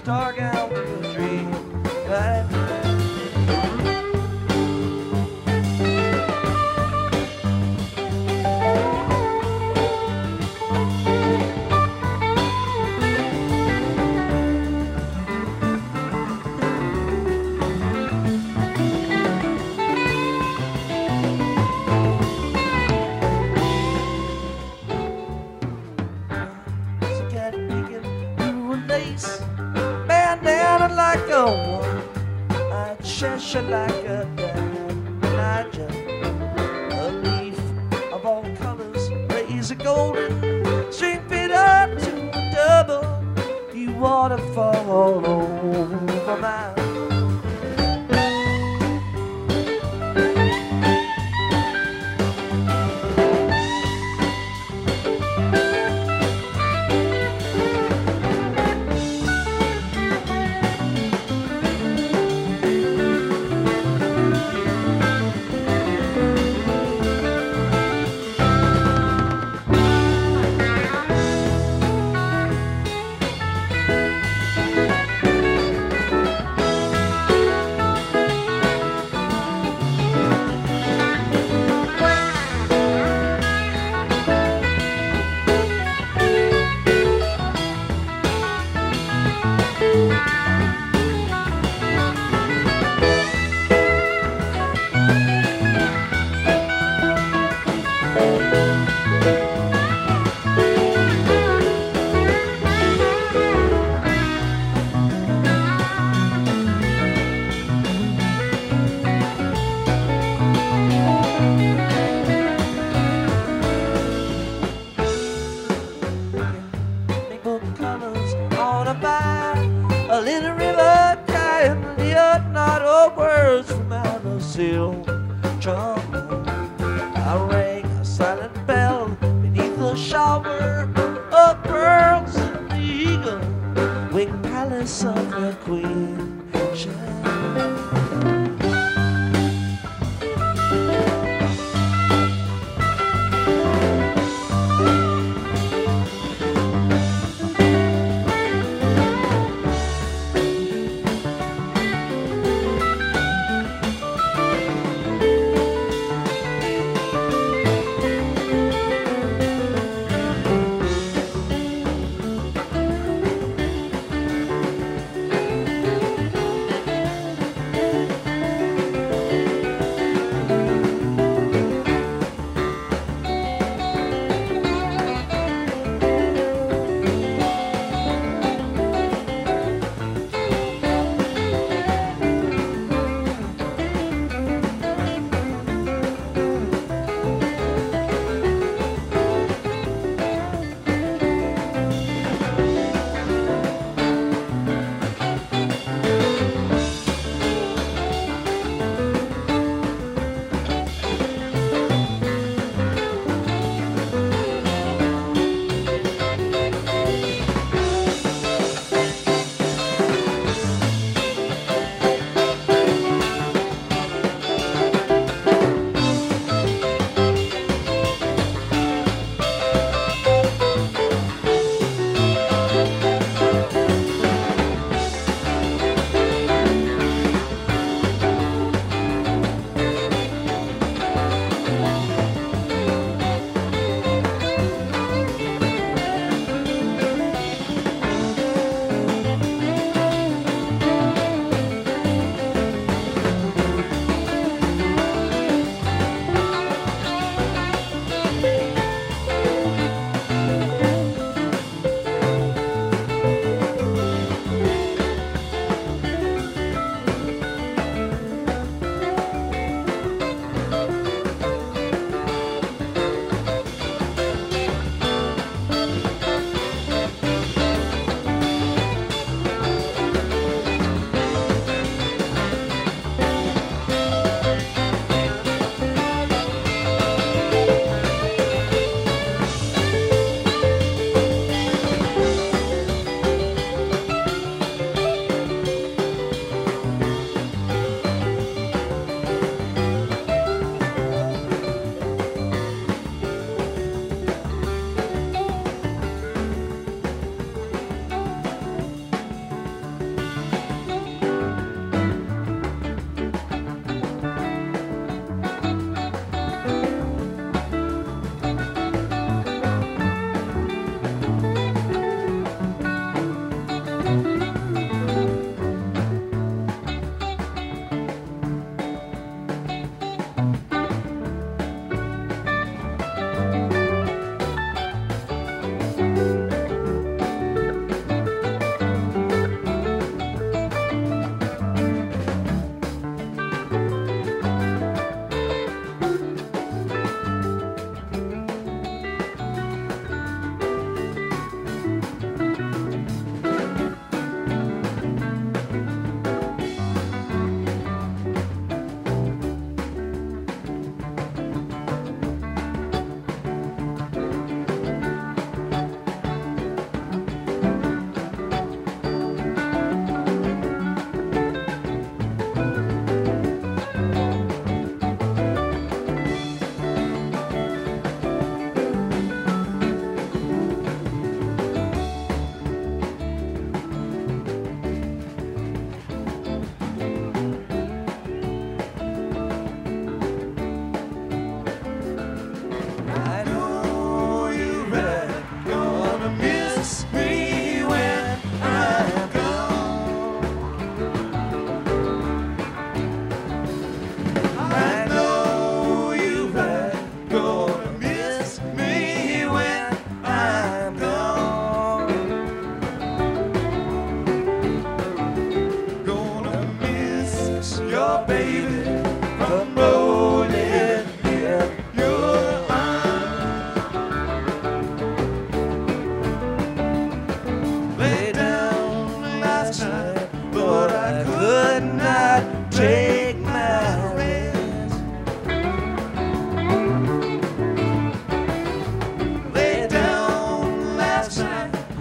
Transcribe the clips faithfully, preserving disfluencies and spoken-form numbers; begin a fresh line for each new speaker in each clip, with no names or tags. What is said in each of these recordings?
dark out to a dream. Right? Bandana like a woman, I'd Cheshire like a Elijah. A leaf of all colors, razor golden, string fit up to a double. You waterfall all over my. A little river crying, the not all words from out of seal trombone. I rang a silent bell beneath a shower of pearls and the eagle wing palace of the queen. Shine.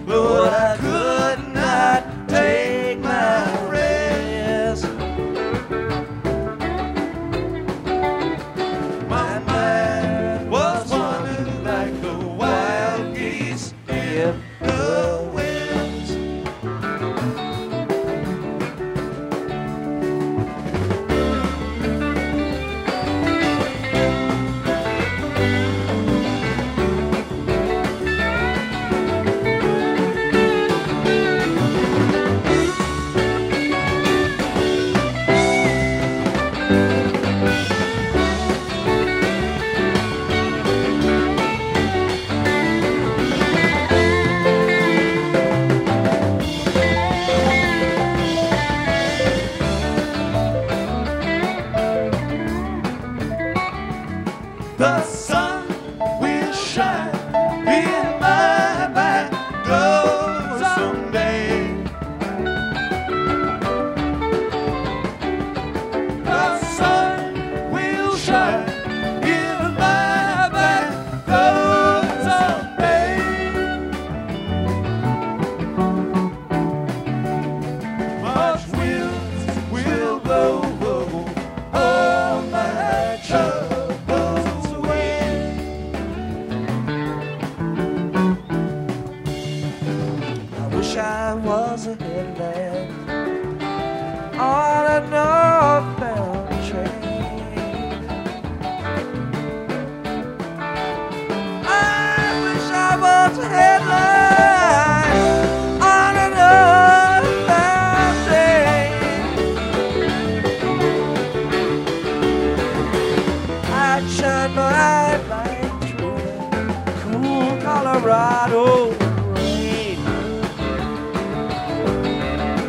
but I could not take my rest. My mind was wandering like the wild geese in the winds. The sun will shine in my back door someday. The sun will shine in my back door someday. March winds will blow all my troubles. I was a headland on a northbound train. I wish I was a headland on a northbound train. I'd shine my light through cool Colorado.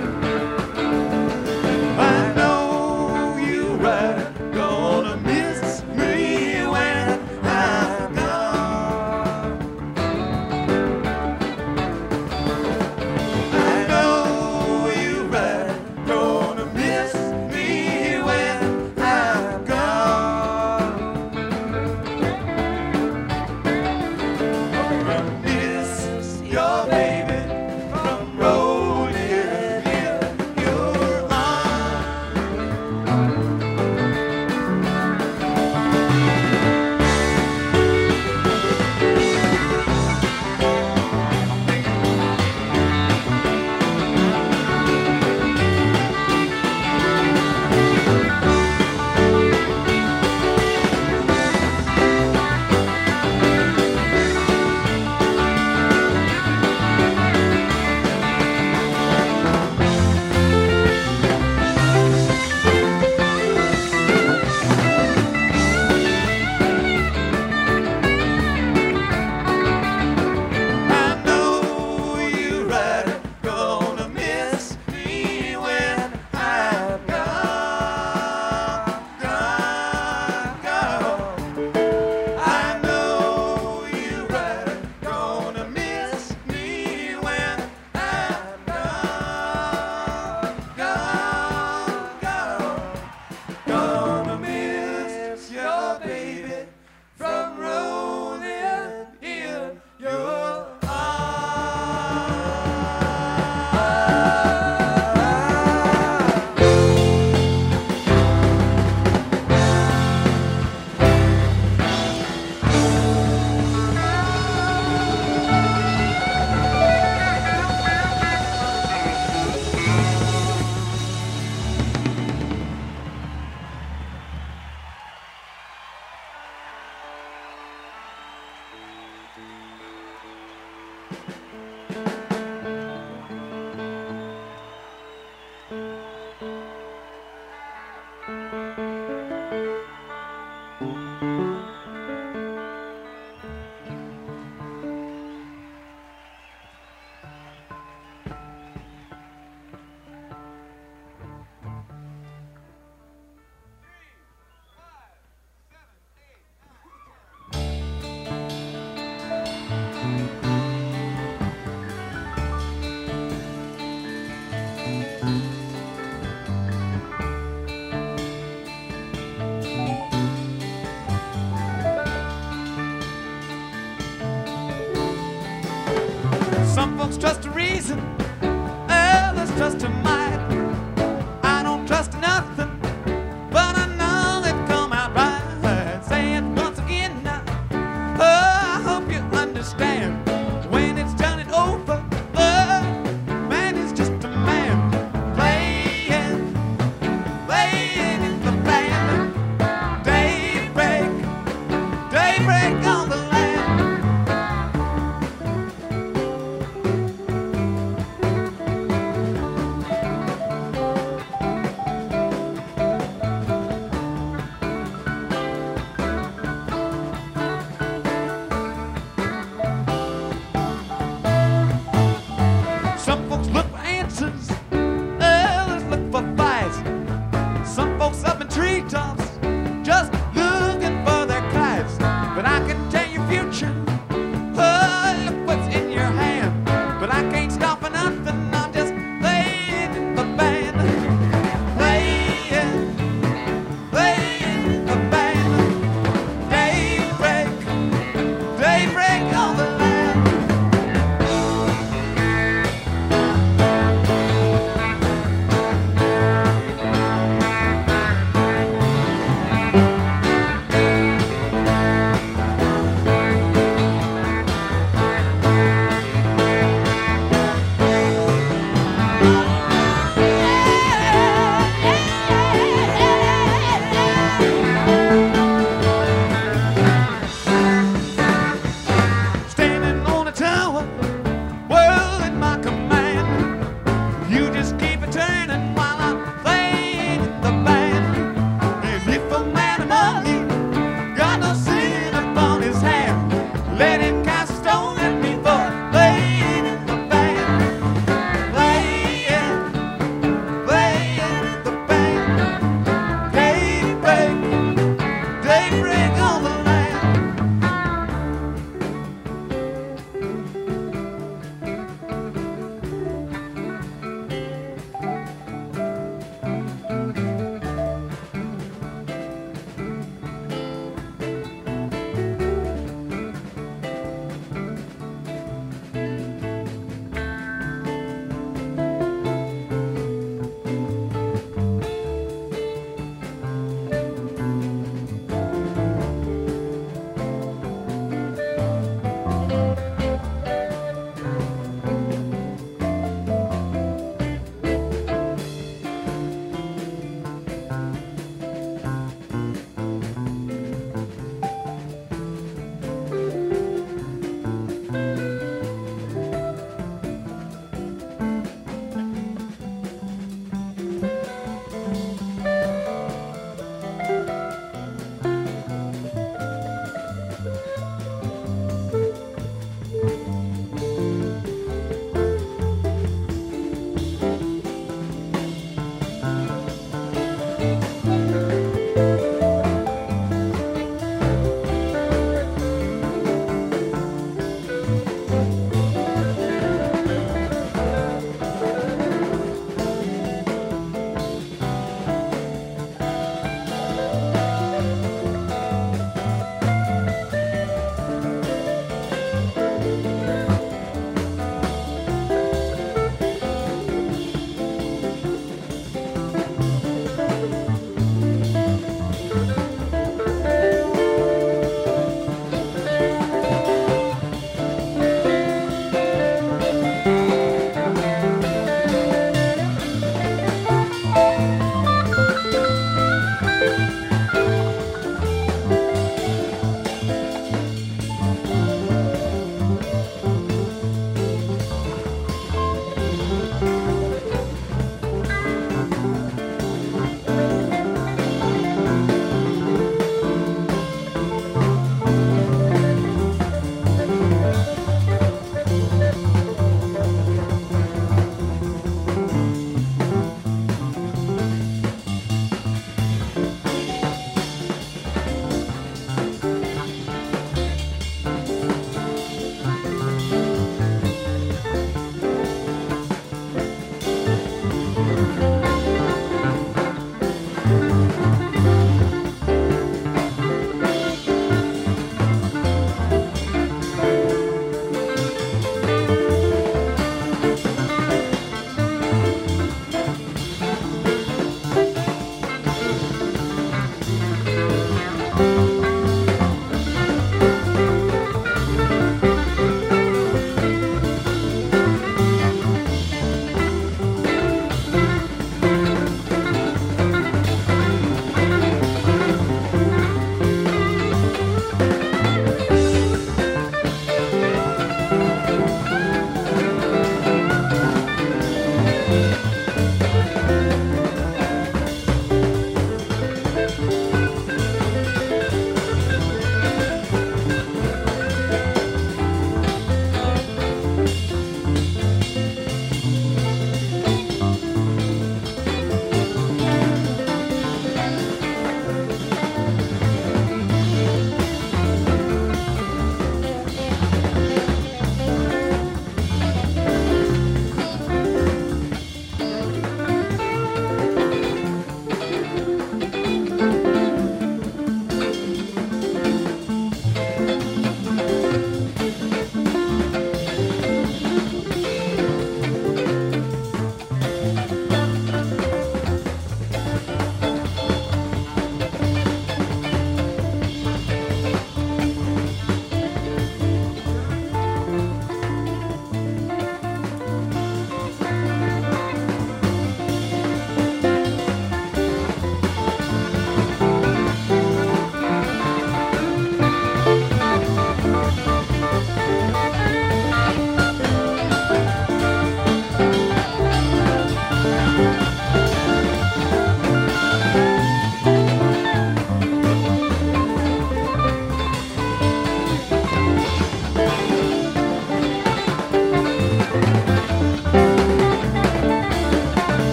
folks trust a reason, others trust a might. I don't trust nothing, but I know it come out right. Say it once again now. Oh, I hope you understand. When it's done and over, oh, man is just a man playing, playing in the band. Daybreak, daybreak on the land.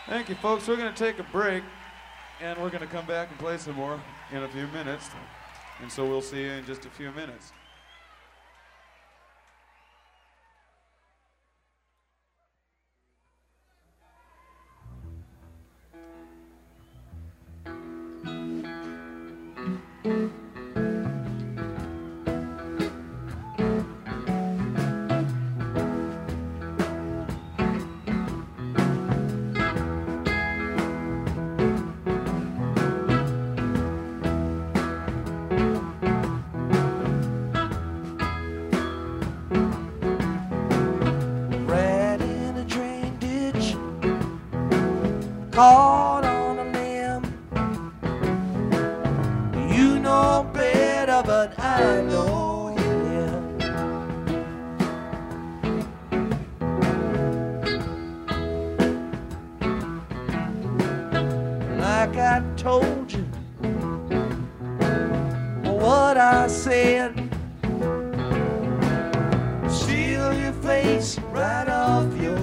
Thank you, folks. We're going to take a break, and we're going to come back and play some more in a few minutes. And so we'll see you in just a few minutes.
Caught on a limb. You know better, but I know him. Like I told you what I said, steal your face right off your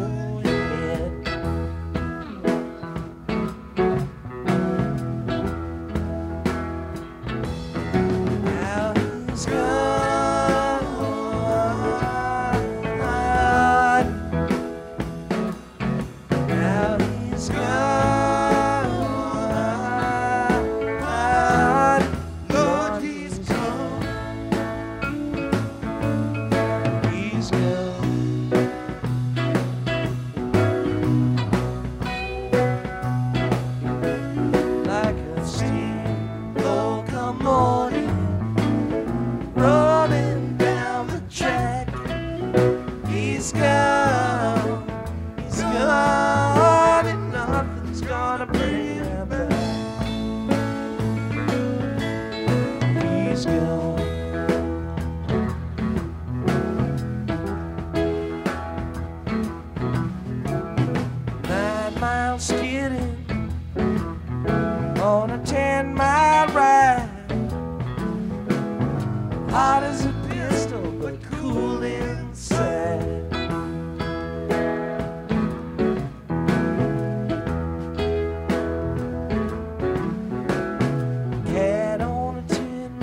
hot as a pistol, but cool inside. Cat on a tin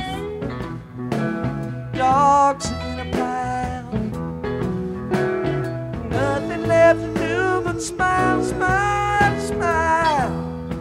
roof, dogs in a pile. Nothing left to do but smile, smile, smile.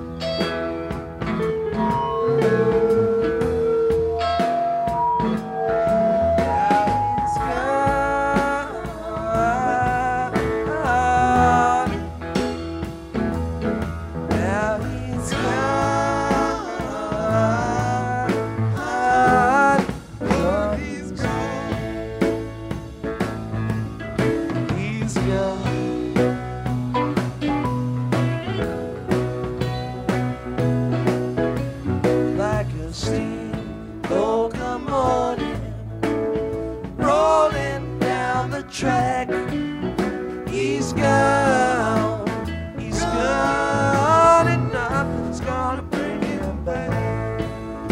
Track, he's gone, he's gone, and nothing's gonna bring him back.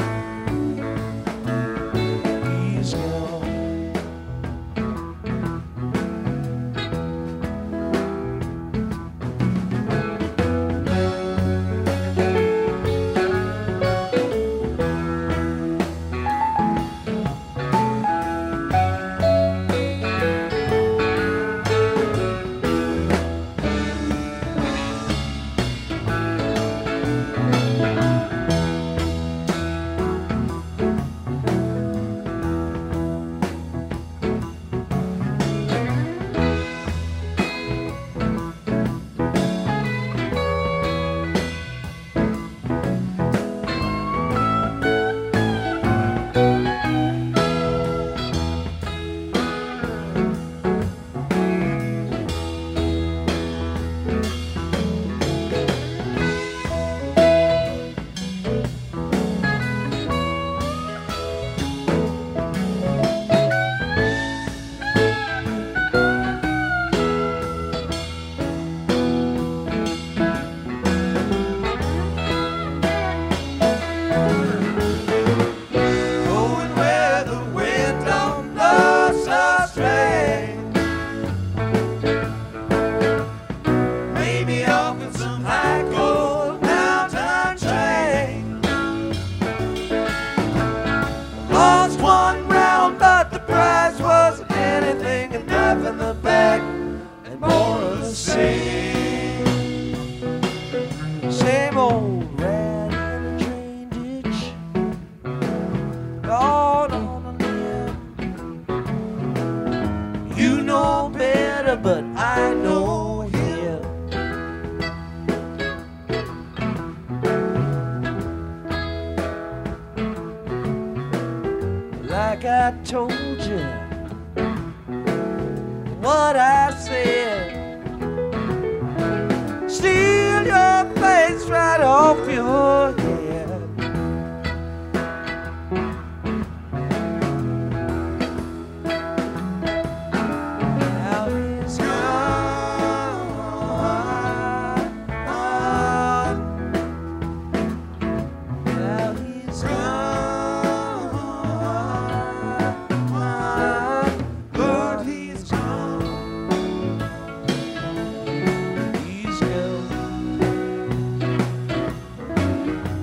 He's gone. better, but I know him. Like I told you what I said, steal your face right off your head. Now he's gone. Now he's gone. Lord, he's gone. He's gone.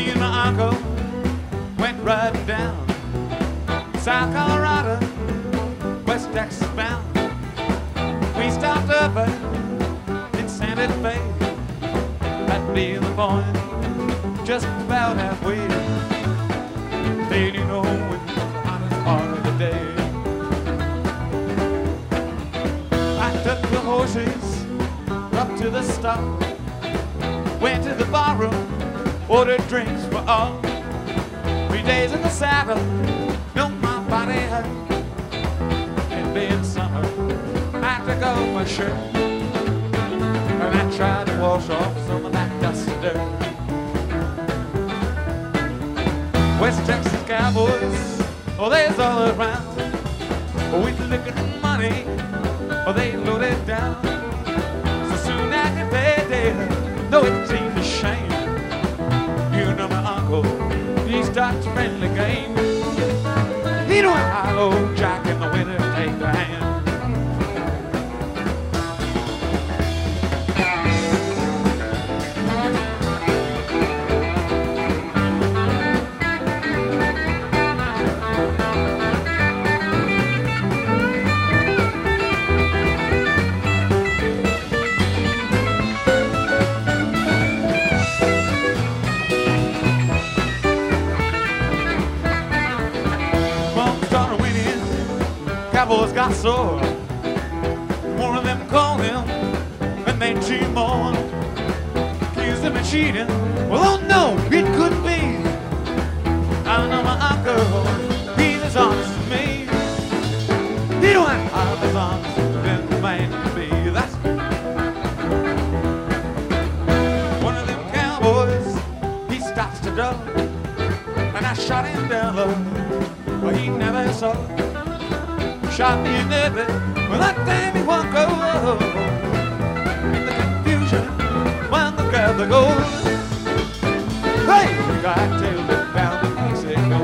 Me and my uncle went riding down South Colorado, West Texas bound. We stopped up in Santa Fe. That'd be the point, just about halfway. Then you know it's the hottest part of the day. I took the horses up to the stop, went to the barroom, ordered drinks for all. Three days in the saddle, know my body hurt. It being summer, I took off my shirt and I tried to wash off some of that dust and dirt. West Texas cowboys, oh, they's all around. With liquor and money, oh, they loaded down. So soon after payday, no, it seemed a shame. You know my uncle, he starts a friendly game. He don't hollow jack in the winter, take the hand. Cowboys got sore. One of them called him and they cheated more. Accused him of cheating. Well, oh no, it couldn't be. I know my uncle, he's as honest as me. He don't have half as honest as the man can be. That's one of them cowboys, he starts to duck, and I shot him down low, but he never saw. Shot me in the bed, well that time he won't go. In the confusion, when the gather goes, hey, we got tailed it down the Mexico.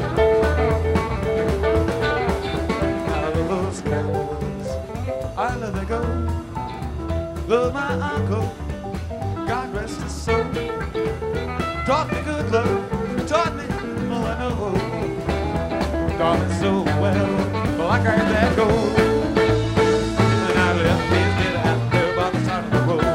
I love those cowboys, I love they go. Love my uncle, God rest his soul. Taught me good love, taught me all I know. Taught me so well. Well, I carried that gold, and I left his dead out there by the side of the road.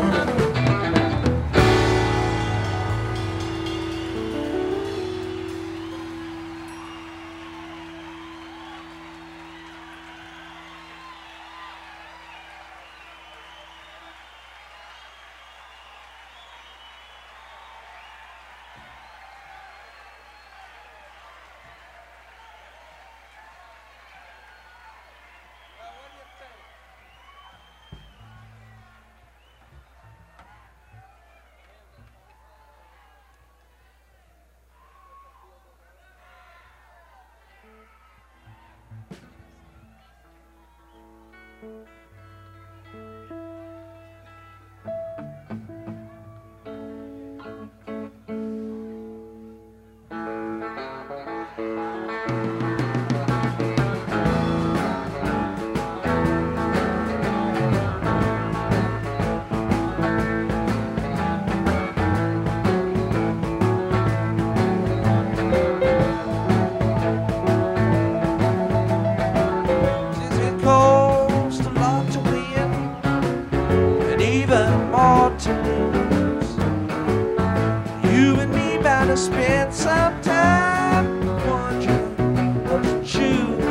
Spend some time wondering what to choose.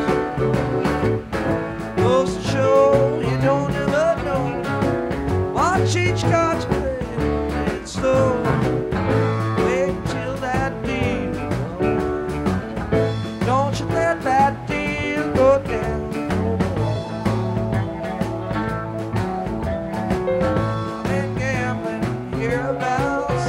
Goes to show you don't ever know. Watch each card you play, play it slow. Wait till that deal. Don't you let that deal go down. I've been gambling hereabouts.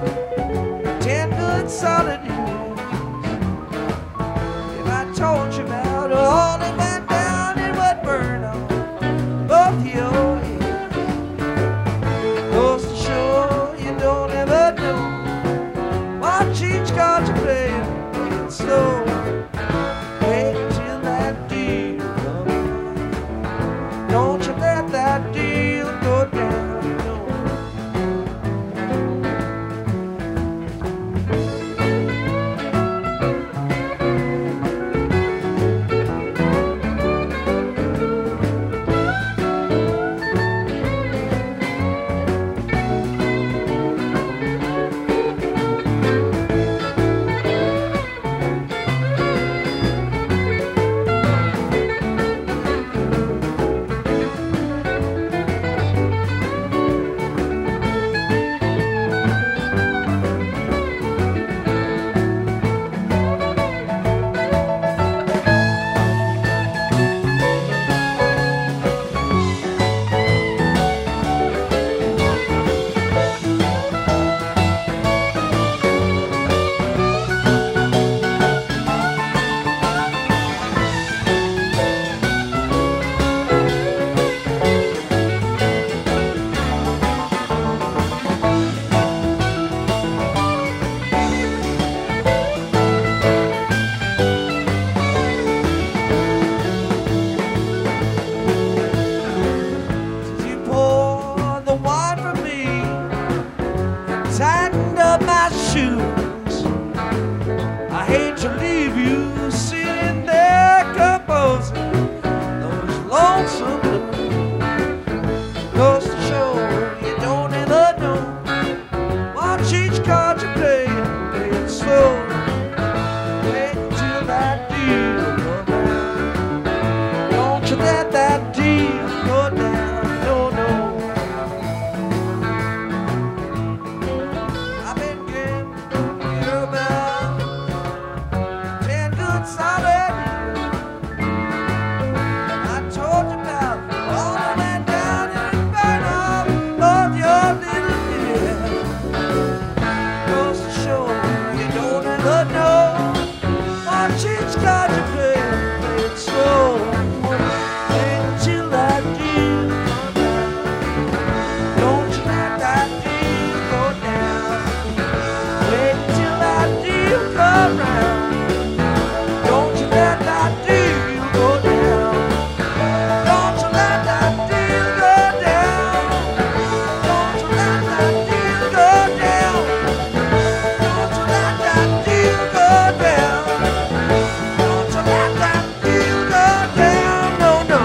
Solid years. If I told you about all that went down, it would burn on both your heads. Goes to show you don't ever know. Watch each card you play and play it slow. Wait till that deal comes. Don't you let that deal go down. No.
to leave you sitting there composing those lonesome blues. Goes to show you don't ever know. Watch each card you play and play it slow. Wait until that deal go down. Don't you let that deal go down. No, no. I've been getting you about ten good solid years. I told you about all the way down in the burn up of your little dear. Goes to show you don't ever know. Watch each card you play, play it slow. Wait until that deal go down. Don't you let that deal go down. Wait until that deal come round. Don't you let that deal go down. Don't you let that deal go down. Don't you let that deal go down. Don't you let that deal go down. Don't you let that deal go down. No, no.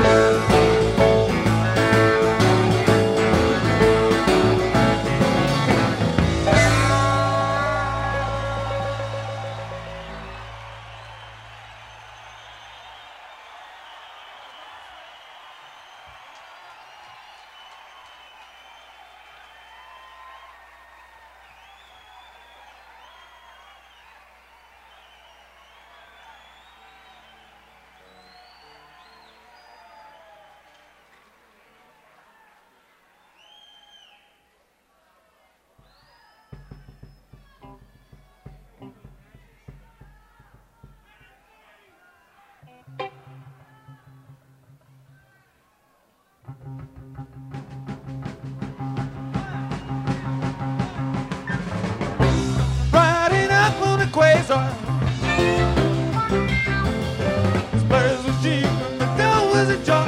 Riding up on a quasar. His birds was cheap and the dough was a jar.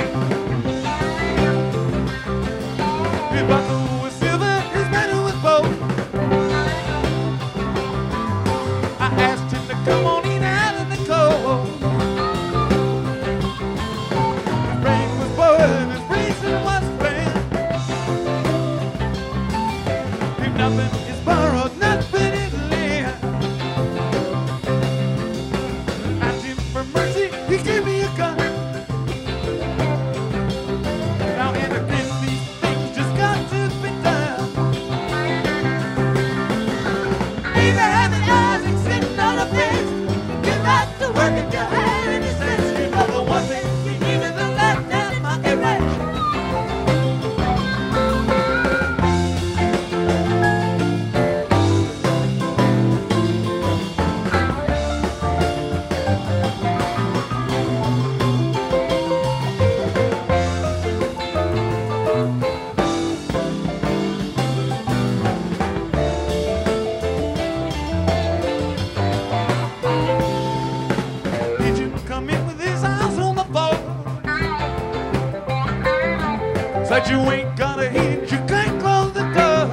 His buckle was silver, his medal was gold. I asked him to come on in out of the cold. His brain was boiling, his reason was bad. If nothing is borrowed, nothing is lent. Asked him for mercy, he gave me a gun. Now and again, these things just got to be done. Abraham and Isaac sitting on a bench. Get back to work and your hand in his sense. You know the one thing you need is a left hand monkey wrench. Agent come in with his eyes on the floor. Said you ain't got a heat, you can't close the door.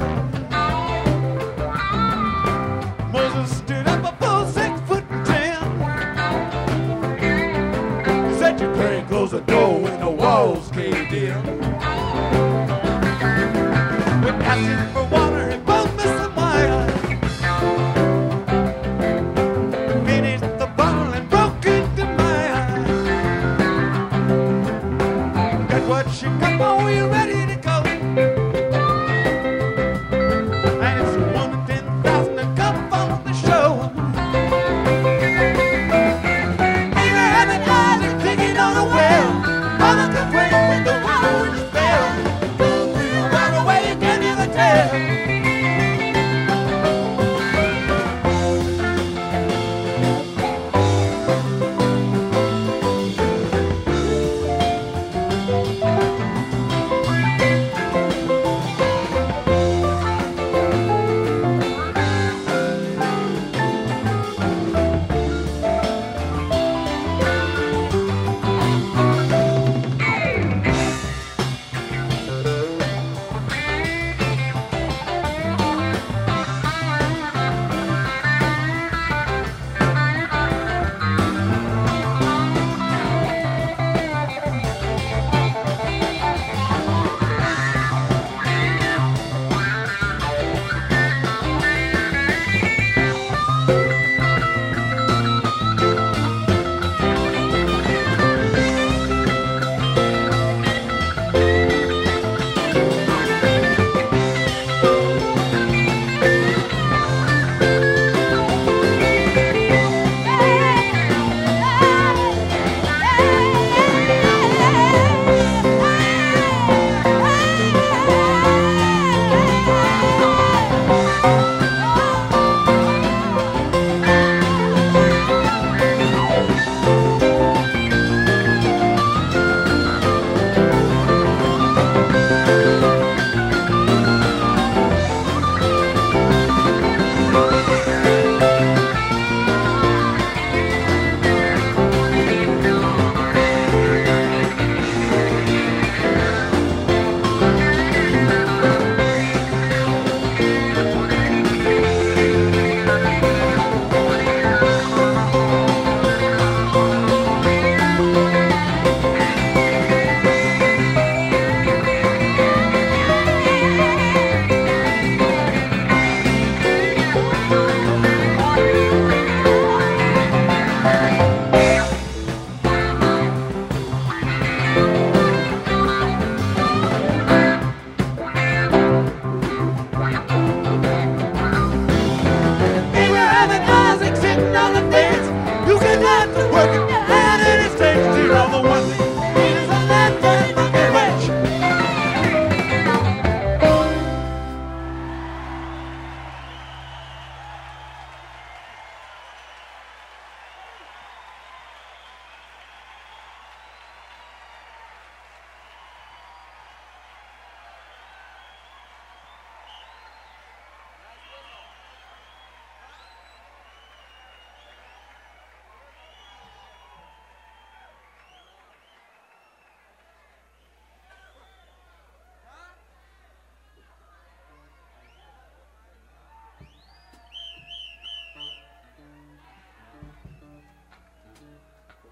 Moses stood up a full six foot ten. He said you can't close the door when the walls caved in. We asked him for water and both missed the fire. Finished the bottle and broke into my eye. Got what you got, boy, you ready to go? And it's one in ten thousand to come on the show. Abraham and Isaac digging on a well. Mother could wait when the water was fell. We'll run away and give you the tale.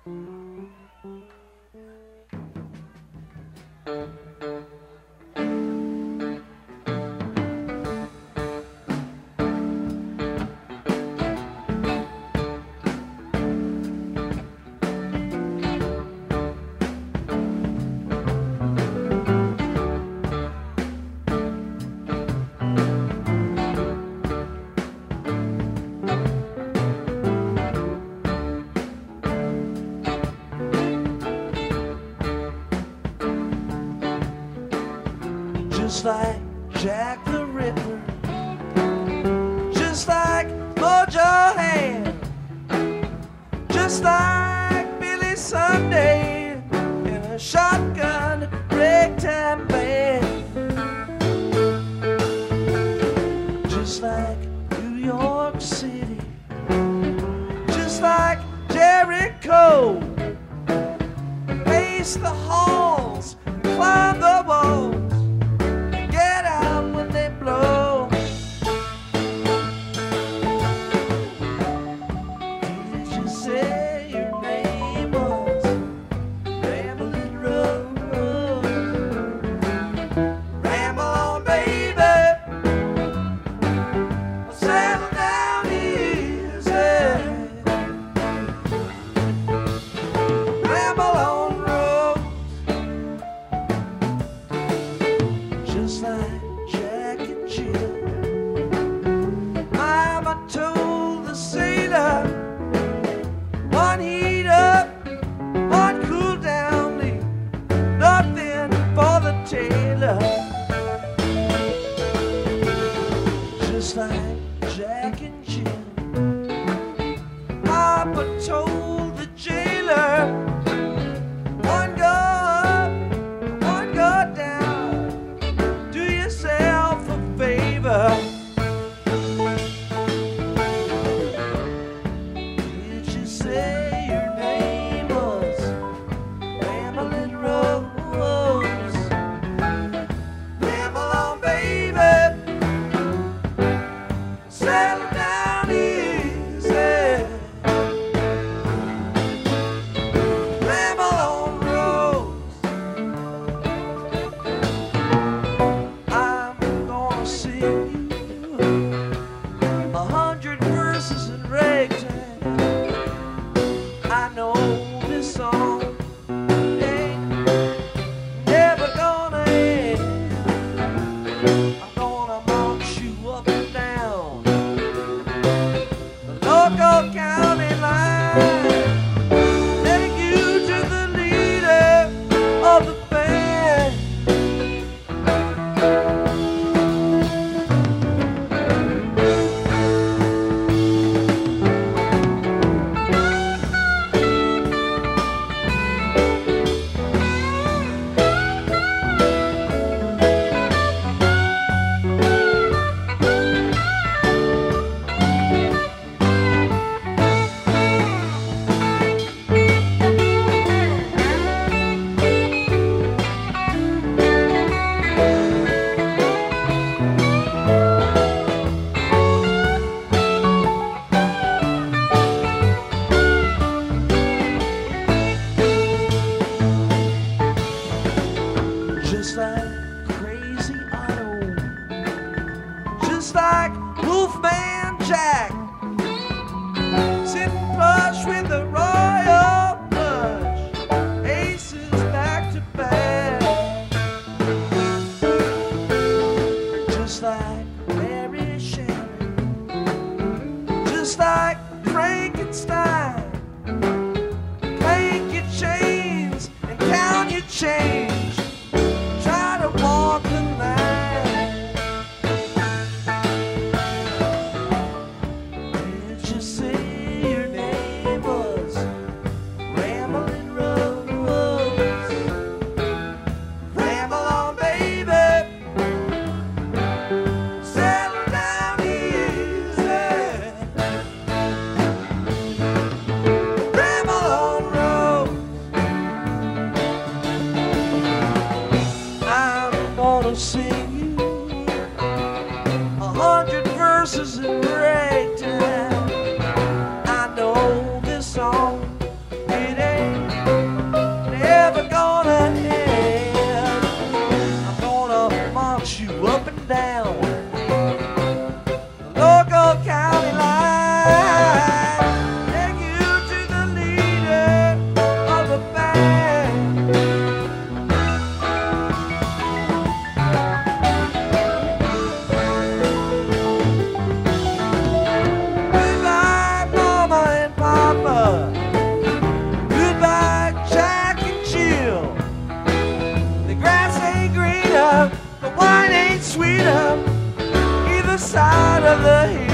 Just like Jack the Ripper, just like Mojo Hand, just like Billy Sunday in a shotgun ragtime band, just like New York City, just like Jericho, pace the halls, climb the walls. Just like Jack and Jill, Papa told the jailer, one go up, one go down, do yourself a favor. Did you say your name was Ramblin' Rose? Ramble on, baby. Settle down easy. Ramble on, Rose. I'm gonna sing you a hundred verses in ragtime. I know this song ain't never gonna end. I'm gonna march you up and down local county line, take you to the leader of the band. Just like Crazy Otto, just like Wolfman Jack, sitting flush with the royal flush, aces back to back. Just like Mary Shelley, just like Frankenstein, clank your chains and count your change. Try to walk the line. Did you say your name? of the hill.